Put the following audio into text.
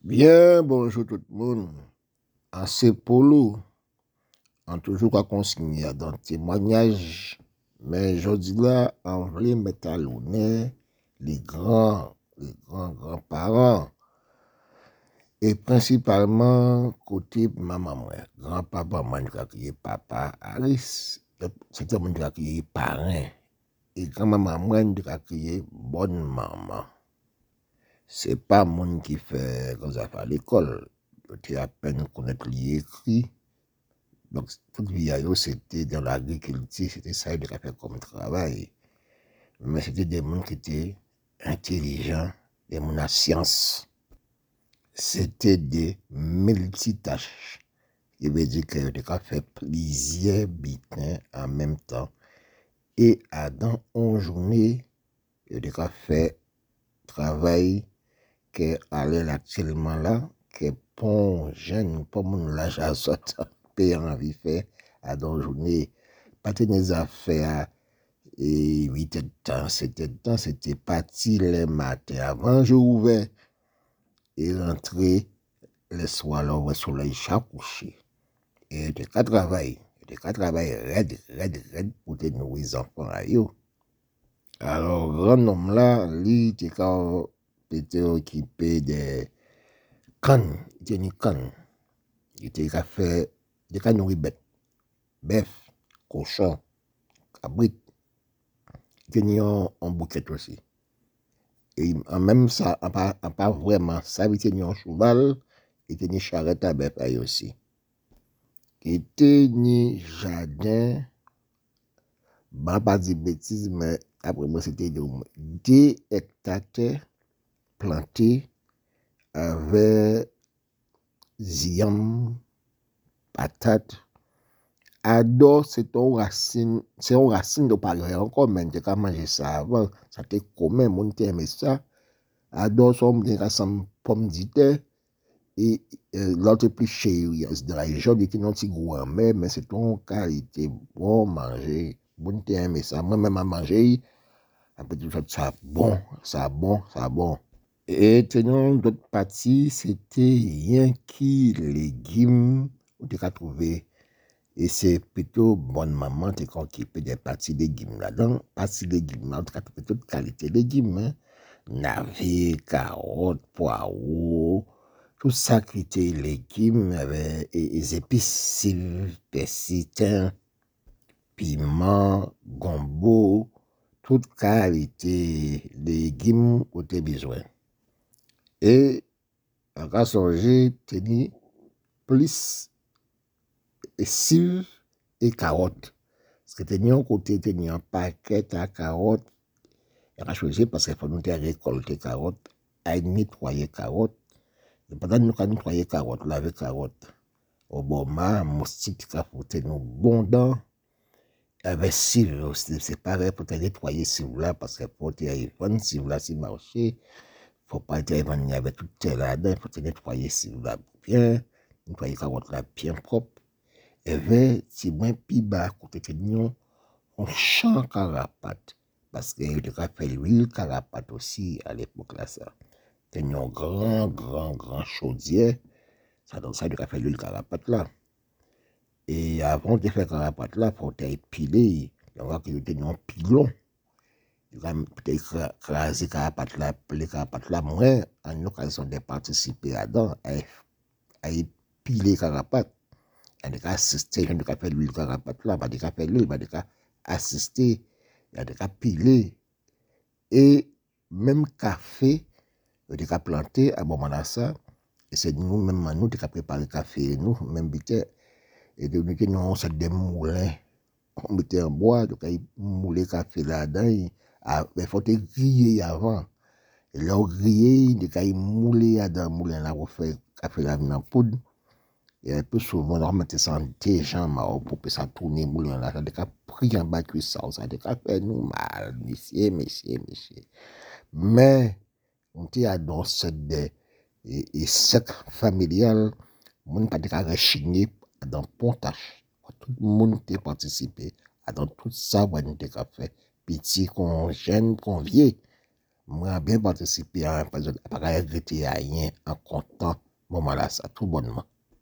Bien, bonjour tout le monde. En Polo, on toujours qu'à consigner dans témoignage, mais je dis là, on voulait mettre à l'honneur les grands-parents, et principalement côté maman, moi, grand-papa, moi, qui est papa, Harris, c'était mon qui est parrain, et grand-maman, moi, qui est bonne maman. C'est pas monde qui fait comme ça à l'école. Tu à peine connaître l'écrit. Donc, toute vie, c'était dans l'agriculture, c'était ça qu'il a fait comme travail. Mais c'était des gens qui étaient intelligents, des gens à science. C'était des multitâches. Il veut dire qu'ils ont fait plusieurs butins en même temps. Et dans une journée, ils ont fait travail que aller actuellement là, que pour jeune, pour mon l'âge à sortir, payer envie faire à dans journée, pas des affaires et 8 de temps, 7 de temps, c'était parti le matin avant je ouvert et rentrer le soir là, le soleil chaque couché. Et de quatre travail, raide pour te nourrir les enfants à eux. Alors, grand homme là, lui, était occupé de canne, il tenait canne. Il était fait des cannes nourrir bœuf, cochon, cabrit. Il tenait un bouquet aussi. Et en même ça, en pas vraiment ça, il tenait un cheval, il tenait charrette à bœuf aussi. Il tenait jardin, bah pas de bêtises, mais après moi c'était 2 hectares plantés avec yam, patates. Ado, c'est une racine de parler encore, mais tu as mangé ça avant, ça t'est commun, mon aimé ça. Ado, ça, on dirait ça, pomme d'ité, et l'autre plus chéri, de la région, il était non si gros, mais c'est ton qualité, bon manger, bon aimé ça. Moi-même à manger, un peu tout ça, bon. Et tenant d'autres parties, c'était rien qui légumes, on t'a trouvé. Et c'est plutôt bonne maman qui occupée des parties légumes là-dedans. Parties légumes, en tout cas, toute qualité de légumes. Hein. Navets, carottes, poireaux, tout ça qui était légumes, avec les épices, persil, thym, piment, gombo, toute qualité de légumes qu'on a besoin. Et, en cas songer, tenir plus cives et carottes. Parce que tenir un côté, tenir un paquet à carottes, il a choisi parce qu'il faut nous récolter carottes, à nettoyer carottes. Et pendant que nous nettoyer carottes, laver carottes, au bon moment, moustique qui a foutu nous bon dents, avec cive aussi, c'est pareil pour te nettoyer cive là, parce que pour te vendre cive là, si marché, faut pas te vendre avec tout là-dedans, il faut te nettoyer cive là bien, nettoyer carottes là bien propre. Et bien, si moins plus bas, côté tenir on champ carapate. Parce que il a fait l'huile carapate aussi à l'époque là, ça. Tenir un grand chaudier. Ça donne ça, il a fait l'huile carapate là. Et avant de faire carapate là, il faut épiler. Donc, il y a un pilon. Il a peut-être écrasé carapate là, les carapates là, moins, en l'occasion de participer là-dedans, à épiler carapate. Il a assisté, il a fait l'huile carapate là, il a fait l'huile, il a assisté, il a pilé. Et même café, il a planté à bon moment là ça. Et c'est nous-mêmes, nous, qui avons préparé le café, nous, même bité. Et nous, nous avons fait des moulins. On mettait en bois, donc il moulait le café là-dedans. Il faut griller avant. Et là, on grillait, il moulait dans le moulin là, on fait le café là en poudre. Et un peu souvent, on mettait ça en déjà pour que ça tourne le moulin là. Ça a pris en bas cuisson, ça a fait nous mal, messieurs. Mais, on était dans cette sec familial, on n'a pas de rechigner dans le pontage. Tout le monde a participé dans tout ça, on a fait petit, qu'on jeune, qu'on vieux. Moi, bien participer à un pas regretter à rien en comptant moment là, ça tout bonnement.